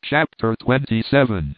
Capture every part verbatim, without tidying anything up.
Chapter twenty-seven.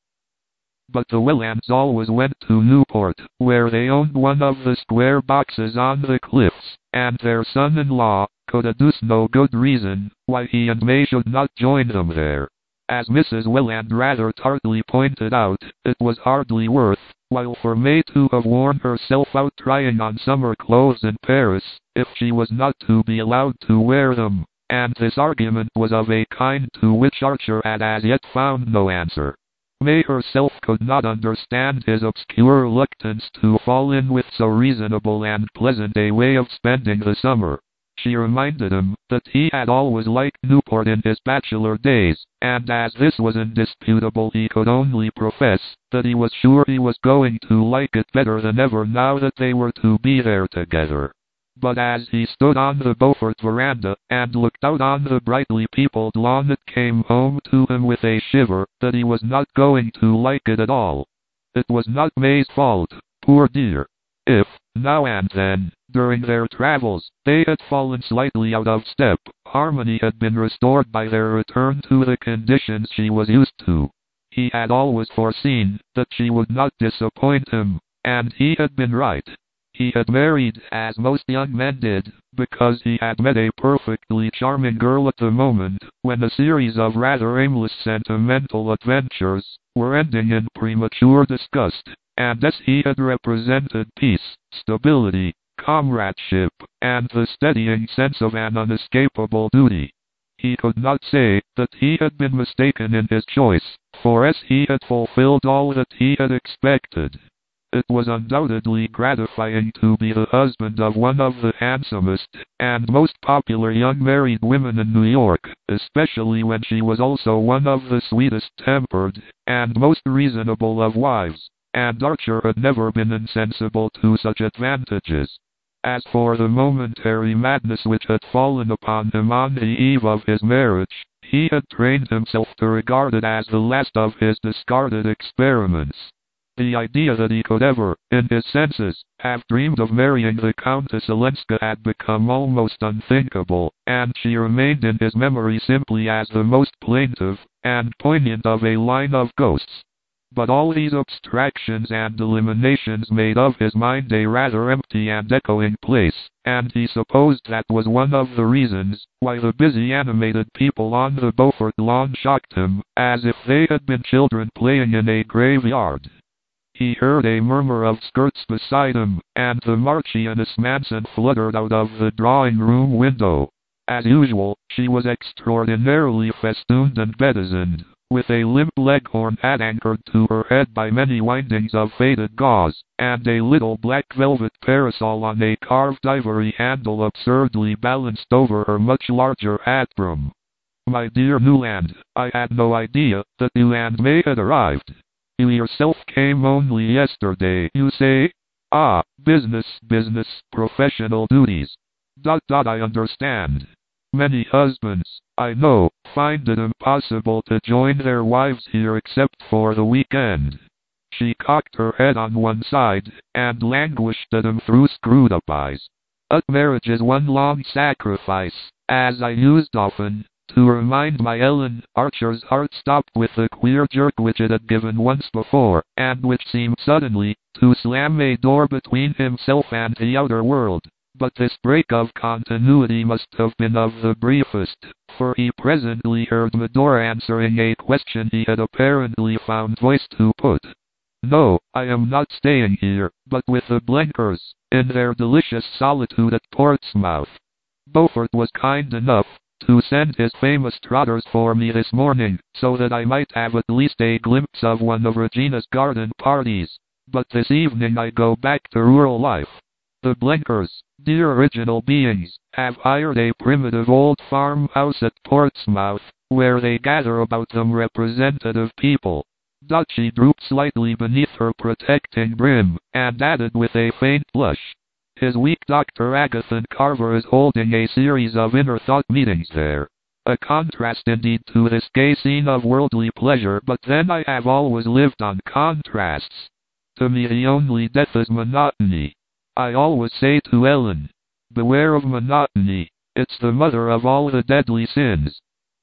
But the Wellands always went to Newport, where they owned one of the square boxes on the cliffs, and their son-in-law could adduce no good reason why he and May should not join them there. As Missus Welland rather tartly pointed out, it was hardly worth while for May to have worn herself out trying on summer clothes in Paris, if she was not to be allowed to wear them, and this argument was of a kind to which Archer had as yet found no answer. May herself could not understand his obscure reluctance to fall in with so reasonable and pleasant a way of spending the summer. She reminded him that he had always liked Newport in his bachelor days, and as this was indisputable he could only profess that he was sure he was going to like it better than ever now that they were to be there together. But as he stood on the Beaufort veranda and looked out on the brightly peopled lawn, it came home to him with a shiver that he was not going to like it at all. It was not May's fault, poor dear. If, now and then, during their travels, they had fallen slightly out of step, harmony had been restored by their return to the conditions she was used to. He had always foreseen that she would not disappoint him, and he had been right. He had married, as most young men did, because he had met a perfectly charming girl at the moment when a series of rather aimless sentimental adventures were ending in premature disgust, and as he had represented peace, stability, comradeship, and the steadying sense of an unescapable duty. He could not say that he had been mistaken in his choice, for as he had fulfilled all that he had expected. It was undoubtedly gratifying to be the husband of one of the handsomest and most popular young married women in New York, especially when she was also one of the sweetest tempered and most reasonable of wives, and Archer had never been insensible to such advantages. As for the momentary madness which had fallen upon him on the eve of his marriage, he had trained himself to regard it as the last of his discarded experiments. The idea that he could ever, in his senses, have dreamed of marrying the Countess Olenska had become almost unthinkable, and she remained in his memory simply as the most plaintive and poignant of a line of ghosts. But all these abstractions and eliminations made of his mind a rather empty and echoing place, and he supposed that was one of the reasons why the busy animated people on the Beaufort lawn shocked him, as if they had been children playing in a graveyard. He heard a murmur of skirts beside him, and the Marchioness Manson fluttered out of the drawing-room window. As usual, she was extraordinarily festooned and bedizened, with a limp leghorn hat anchored to her head by many windings of faded gauze, and a little black velvet parasol on a carved ivory handle absurdly balanced over her much larger hat brim. "My dear Newland, I had no idea that you and May had arrived. You yourself came only yesterday, you say? Ah, business, business, professional duties. Dot dot I understand. Many husbands, I know, find it impossible to join their wives here except for the weekend." She cocked her head on one side, and languished at him through screwed-up eyes. "A marriage is one long sacrifice, as I used often to remind my Ellen." Archer's heart stopped with the queer jerk which it had given once before, and which seemed suddenly to slam a door between himself and the outer world. But this break of continuity must have been of the briefest, for he presently heard Medora answering a question he had apparently found voice to put. "No, I am not staying here, but with the Blenkers, in their delicious solitude at Portsmouth. Beaufort was kind enough to send his famous trotters for me this morning, so that I might have at least a glimpse of one of Regina's garden parties. But this evening I go back to rural life. The Blenkers, dear original beings, have hired a primitive old farmhouse at Portsmouth, where they gather about them representative people." She drooped slightly beneath her protecting brim, and added with a faint blush, "His weak Doctor Agathon Carver is holding a series of inner thought meetings there. A contrast indeed to this gay scene of worldly pleasure, but then I have always lived on contrasts. To me the only death is monotony. I always say to Ellen, beware of monotony, it's the mother of all the deadly sins.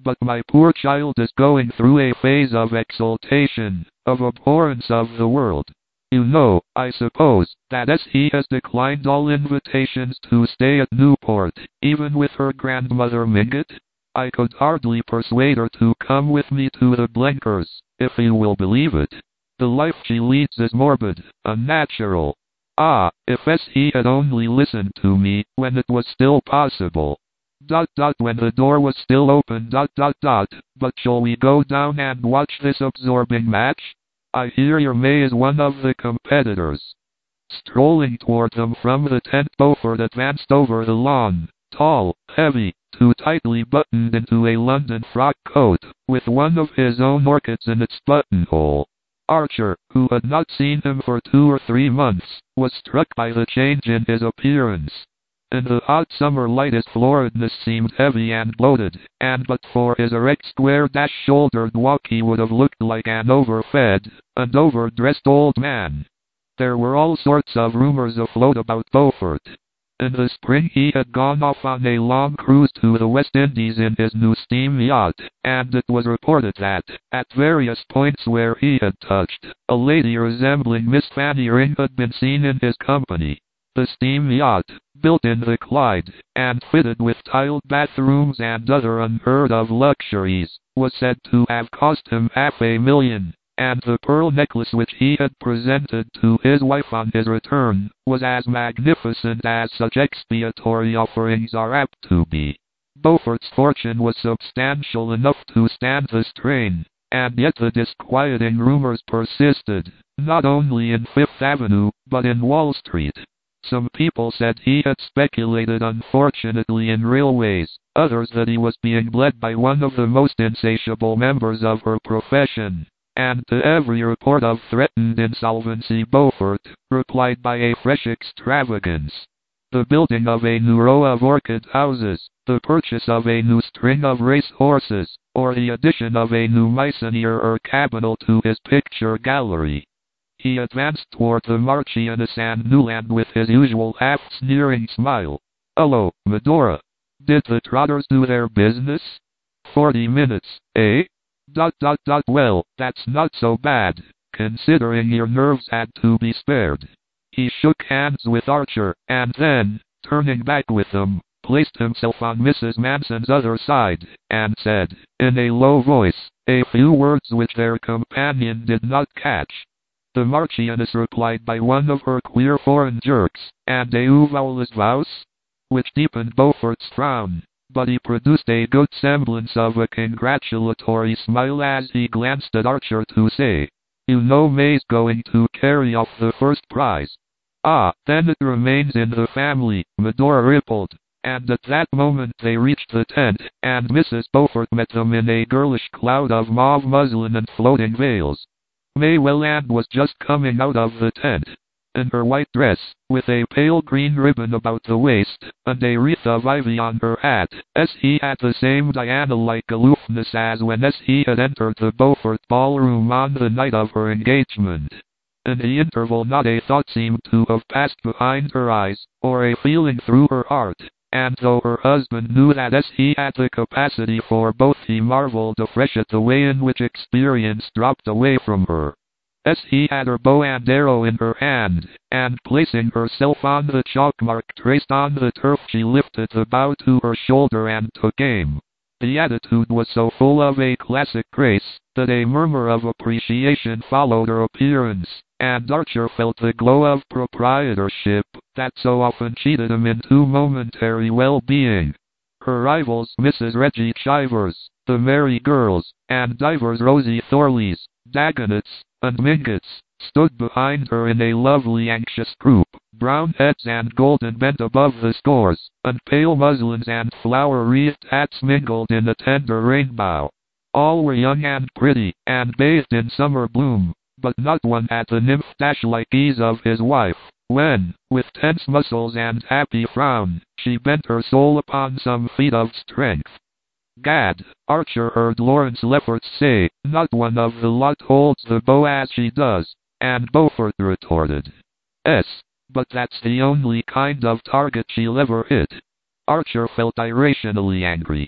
but my poor child is going through a phase of exaltation, of abhorrence of the world. You know, I suppose, that as he has declined all invitations to stay at Newport, even with her grandmother Mingott. I could hardly persuade her to come with me to the Blenkers, if you will believe it. The life she leads is morbid, unnatural. Ah, if S. he had only listened to me, when it was still possible. Dot dot when the door was still open dot dot dot, but shall we go down and watch this absorbing match? I hear your May is one of the competitors. Strolling toward them from the tent, Beaufort advanced over the lawn, tall, heavy, too tightly buttoned into a London frock coat, with one of his own orchids in its buttonhole. Archer, who had not seen him for two or three months, was struck by the change in his appearance. In the hot summer light his floridness seemed heavy and bloated, and but for his erect square dash-shouldered walk he would have looked like an overfed and overdressed old man. There were all sorts of rumors afloat about Beaufort. In the spring he had gone off on a long cruise to the West Indies in his new steam yacht, and it was reported that, at various points where he had touched, a lady resembling Miss Fanny Ring had been seen in his company. The steam yacht, built in the Clyde, and fitted with tiled bathrooms and other unheard-of luxuries, was said to have cost him half a million, and the pearl necklace which he had presented to his wife on his return was as magnificent as such expiatory offerings are apt to be. Beaufort's fortune was substantial enough to stand the strain, and yet the disquieting rumors persisted, not only in Fifth Avenue, but in Wall Street. Some people said he had speculated unfortunately in railways, others that he was being bled by one of the most insatiable members of her profession, and to every report of threatened insolvency Beaufort replied by a fresh extravagance. The building of a new row of orchid houses, the purchase of a new string of race horses, or the addition of a new Meissonier or cabinet to his picture gallery. He advanced toward the Marchioness and Newland with his usual half-sneering smile. "Hullo, Medora. Did the Trotters do their business? Forty minutes, eh? Dot dot dot well, that's not so bad, considering your nerves had to be spared." He shook hands with Archer, and then, turning back with them, placed himself on Missus Manson's other side, and said, in a low voice, a few words which their companion did not catch. The Marchioness replied by one of her queer foreign jerks, and a "Uvaulus Vaus," which deepened Beaufort's frown, but he produced a good semblance of a congratulatory smile as he glanced at Archer to say, "You know May's going to carry off the first prize." "Ah, then it remains in the family," Medora rippled, and at that moment they reached the tent, and Missus Beaufort met them in a girlish cloud of mauve muslin and floating veils. May Welland was just coming out of the tent. In her white dress, with a pale green ribbon about the waist, and a wreath of ivy on her hat, as he had the same Diana-like aloofness as when as he had entered the Beaufort ballroom on the night of her engagement. In the interval not a thought seemed to have passed behind her eyes, or a feeling through her heart, and though her husband knew that as he had the capacity for both, he marveled afresh at the way in which experience dropped away from her. As he had her bow and arrow in her hand, and placing herself on the chalk mark traced on the turf, she lifted the bow to her shoulder and took aim. The attitude was so full of a classic grace, that a murmur of appreciation followed her appearance, and Archer felt the glow of proprietorship that so often cheated him into momentary well-being. Her rivals, Missus Reggie Chivers, the Merry Girls, and divers Rosie Thorleys, Dagonets, and Mingotts, stood behind her in a lovely anxious group, brown heads and golden bent above the scores, and pale muslins and flower-wreathed hats mingled in a tender rainbow. All were young and pretty, and bathed in summer bloom, but not one had the nymph-dash-like ease of his wife, when, with tense muscles and happy frown, she bent her soul upon some feat of strength. "Gad," Archer heard Lawrence Lefferts say, "not one of the lot holds the bow as she does," and Beaufort retorted, "S, but that's the only kind of target she'll ever hit." Archer felt irrationally angry.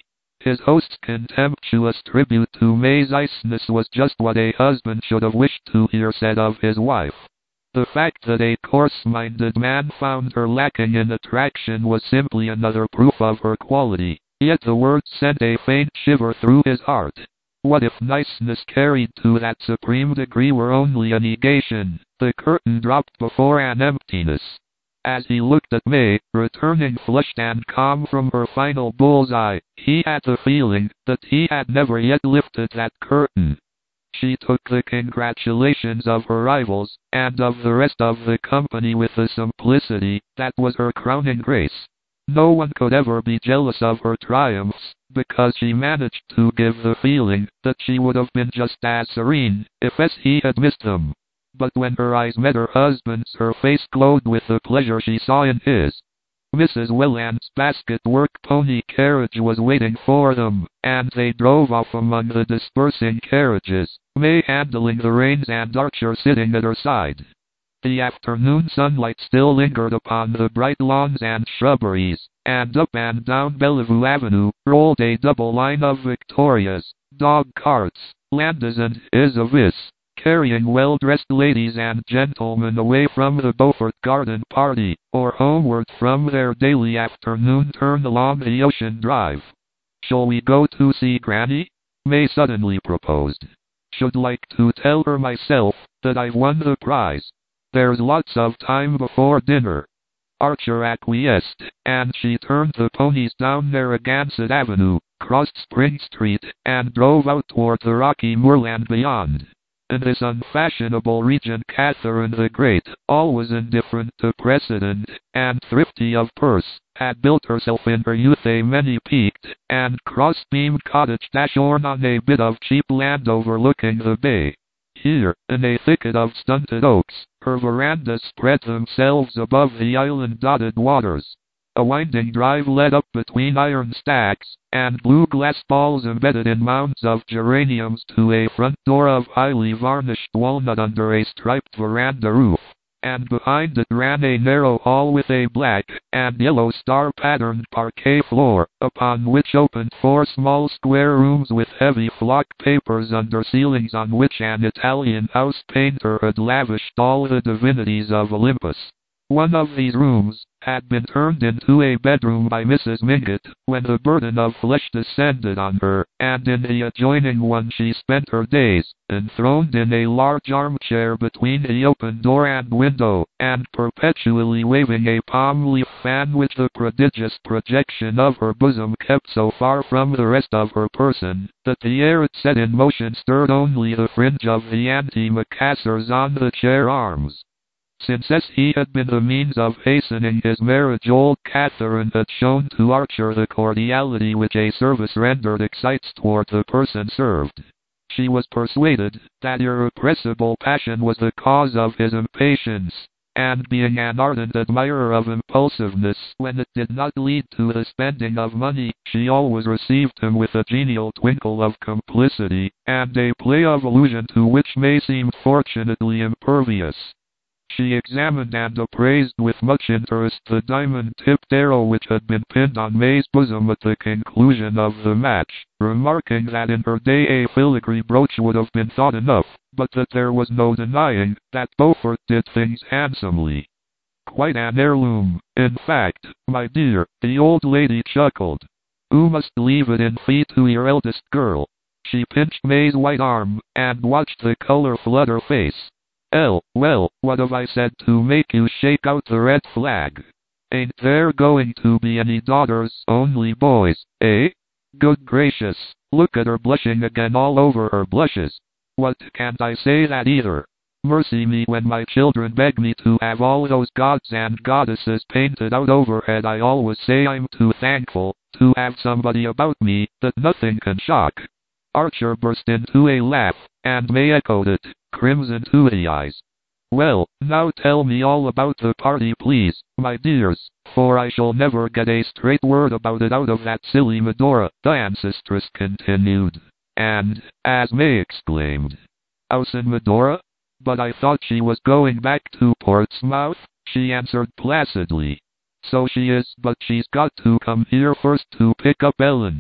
His host's contemptuous tribute to May's iceness was just what a husband should have wished to hear said of his wife. The fact that a coarse-minded man found her lacking in attraction was simply another proof of her quality, yet the words sent a faint shiver through his heart. What if niceness carried to that supreme degree were only a negation? The curtain dropped before an emptiness. As he looked at May, returning flushed and calm from her final bullseye, he had the feeling that he had never yet lifted that curtain. She took the congratulations of her rivals, and of the rest of the company with the simplicity that was her crowning grace. No one could ever be jealous of her triumphs, because she managed to give the feeling that she would have been just as serene, if as he had missed them. But when her eyes met her husband's, her face glowed with the pleasure she saw in his. Missus Welland's basket-work pony carriage was waiting for them, and they drove off among the dispersing carriages, May handling the reins and Archer sitting at her side. The afternoon sunlight still lingered upon the bright lawns and shrubberies, and up and down Bellevue Avenue rolled a double line of Victorias, dog carts, Landas and Isavis, carrying well-dressed ladies and gentlemen away from the Beaufort Garden Party, or homeward from their daily afternoon turn along the Ocean Drive. "Shall we go to see Granny?" May suddenly proposed. "Should like to tell her myself that I've won the prize. There's lots of time before dinner." Archer acquiesced, and she turned the ponies down Narragansett Avenue, crossed Spring Street, and drove out toward the rocky moorland beyond. In this unfashionable region Catherine the Great, always indifferent to precedent, and thrifty of purse, had built herself in her youth a many-peaked and cross-beamed cottage shorn on a bit of cheap land overlooking the bay. Here, in a thicket of stunted oaks, her verandas spread themselves above the island-dotted waters. A winding drive led up between iron stacks, and blue glass balls embedded in mounds of geraniums to a front door of highly varnished walnut under a striped veranda roof, and behind it ran a narrow hall with a black and yellow star-patterned parquet floor, upon which opened four small square rooms with heavy flock papers under ceilings on which an Italian house painter had lavished all the divinities of Olympus. One of these rooms had been turned into a bedroom by Missus Mingott when the burden of flesh descended on her, and in the adjoining one she spent her days, enthroned in a large armchair between the open door and window, and perpetually waving a palm-leaf fan which the prodigious projection of her bosom kept so far from the rest of her person, that the air it set in motion stirred only the fringe of the antimacassars on the chair arms. Since as he had been the means of hastening his marriage, old Catherine had shown to Archer the cordiality which a service rendered excites toward the person served. She was persuaded that irrepressible passion was the cause of his impatience, and being an ardent admirer of impulsiveness when it did not lead to the spending of money, she always received him with a genial twinkle of complicity, and a play of allusion to which May seemed fortunately impervious. She examined and appraised with much interest the diamond-tipped arrow which had been pinned on May's bosom at the conclusion of the match, remarking that in her day a filigree brooch would have been thought enough, but that there was no denying that Beaufort did things handsomely. "Quite an heirloom, in fact, my dear," the old lady chuckled. "You must leave it in fee to your eldest girl." She pinched May's white arm, and watched the color flood her face. "El, well, what have I said to make you shake out the red flag? Ain't there going to be any daughters, only boys, eh? Good gracious, look at her blushing again all over her blushes. What, can't I say that either? Mercy me, when my children beg me to have all those gods and goddesses painted out overhead, I always say I'm too thankful to have somebody about me that nothing can shock." Archer burst into a laugh, and May echoed it, crimson to the eyes. "Well, now tell me all about the party, please, my dears, for I shall never get a straight word about it out of that silly Medora," the ancestress continued. And, as May exclaimed, "House in Medora? But I thought she was going back to Portsmouth," she answered placidly. "So she is, but she's got to come here first to pick up Ellen."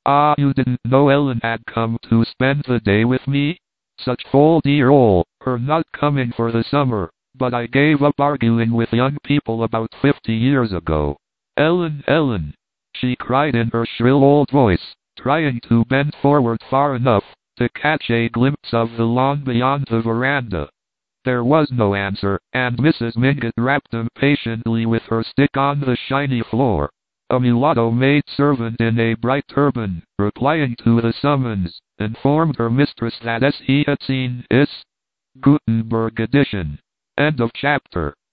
Ah, you didn't know Ellen had come to spend the day with me? Such full dear ol', her not coming for the summer, but I gave up arguing with young people about fifty years ago. Ellen, Ellen, she cried in her shrill old voice, trying to bend forward far enough to catch a glimpse of the lawn beyond the veranda. There was no answer, and Missus Mingott rapped impatiently with her stick on the shiny floor. A mulatto maid-servant in a bright turban, replying to the summons, informed her mistress that as he had seen is Gutenberg edition. End of chapter.